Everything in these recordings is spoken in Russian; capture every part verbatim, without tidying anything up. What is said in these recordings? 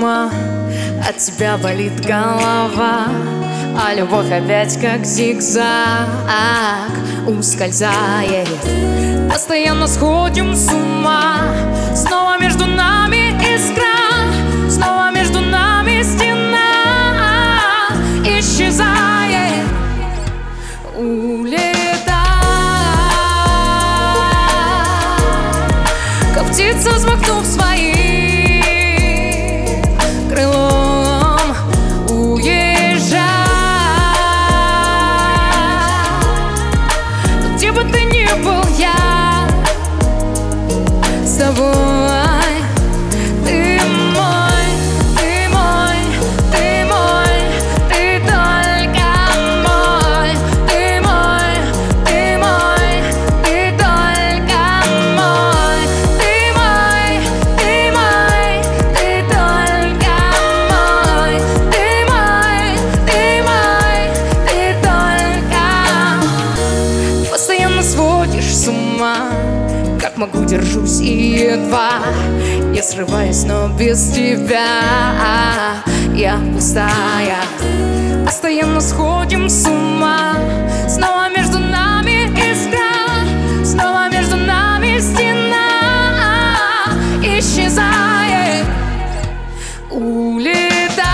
ума, от тебя болит голова, а любовь опять как зигзаг ускользает. Постоянно сходим с ума, снова между нами искра, снова между нами стена исчезает, улетает, как птица, взмахнув своим крылом, уезжай. Где бы ты ни был, я с тобой. Ты мой, ты мой, ты мой, ты только мой. Ты мой, ты мой, ты только мой. Ты мой, ты мой, ты только мой. Ты мой, ты мой, ты только. Постоянно сводишь с ума, как могу, держусь и едва не срываюсь, но без тебя я пустая. Постоянно сходим с ума, снова между нами искра, снова между нами стена исчезает, улетает,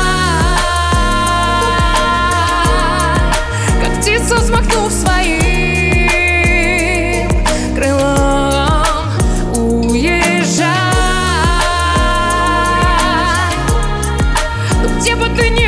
как птица, взмахнув своим крылом, уезжай. Но где бы ты ни